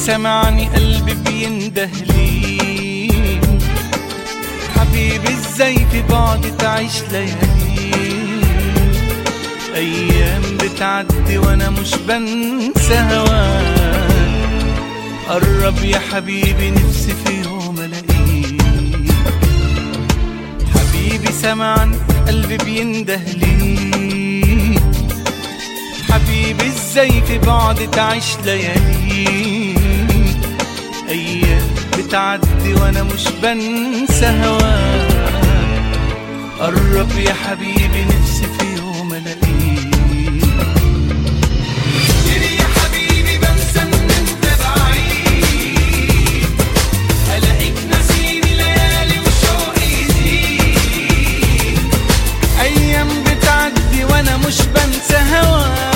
سمعني قلبي بينده ليك. حبيبي ازاي في بعد تعيش ليالي، ايام بتعدي وانا مش بنسى هواك. قرب يا حبيبي نفسي في يوم الاقيك. حبيبي سمعني قلبي بينده ليك. حبيبي ازاي في بعد تعيش ليالي، ايام بتعدي وانا مش بنسى هواك. قرب يا حبيبي نفسي في يوم الاقيك. يا حبيبي بنسى ان انت بعيد، الاقيك ناسيني ليالي وشوقي يزيد. ايام بتعدي وانا مش بنسى هواك.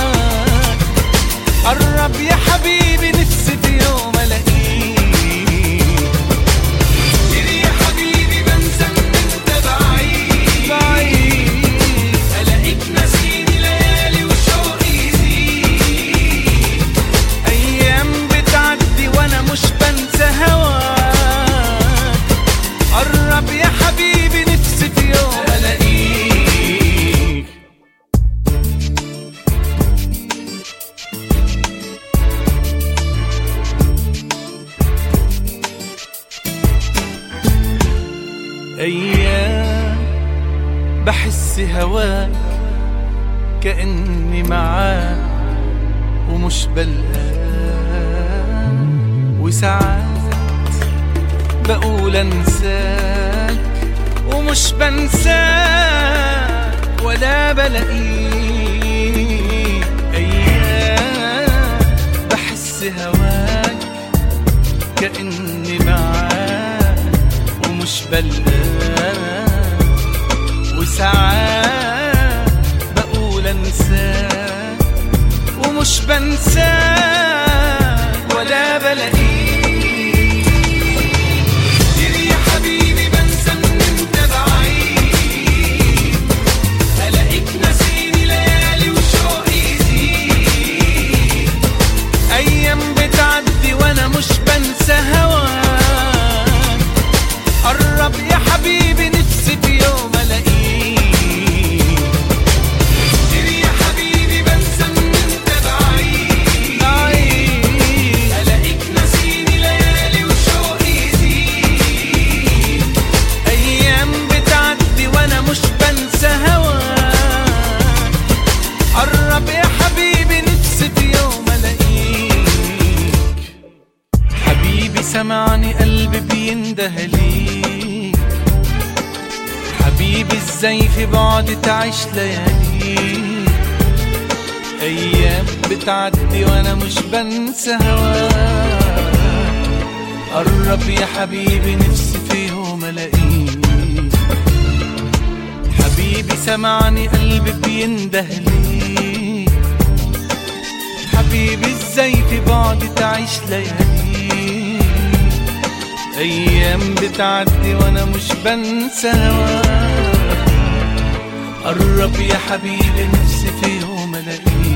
قرب يا حبيبي نفسي في يوم الاقيك. يا حبيبي بنسى ان انت بعيد، الاقيك ناسيني ليالي وشوقي يزيد. ايام بتعدي وانا مش بنسى هواك. قرب يا حبيبي نفسي في يوم الاقيك. أيام بحس هواك كأني معاك ومش بلقاك. وساعات بقول أنساك ومش بنساك ولا بلاقيك. أيام بحس هواك كأني معاك ومش بلقاك. وساعات بقول انساك ومش بنساك ولا بلاقيك. يا حبيبي بنسى ان انت بعيد، الاقيك ناسيني ليالي وشوقي يزيد. ايام بتعدي وانا مش بنسى هواك. قرب يا حبيبي نفسي في يوم الاقيك. يا حبيبي بنسى ان انت بعيد، الاقيك ناسيني ليالي وشوقي يزيد. ايام بتعدي وانا مش بنسى هواك. قرب يا حبيبي نفسي في يوم الاقيك. حبيبي سمعني قلبي بينده ليك. حبيبي ازاي في بعد تعيش ليالي، ايام بتعدي وانا مش بنسى هواك. قرب يا حبيبي نفسي في يوم الاقيك. حبيبي سمعني قلبي بينده ليك. حبيبي ازاي في بعد تعيش ليالي، ايام بتعدي وانا مش بنسى هواك. قرب يا حبيبي نفسي في يوم الاقيك.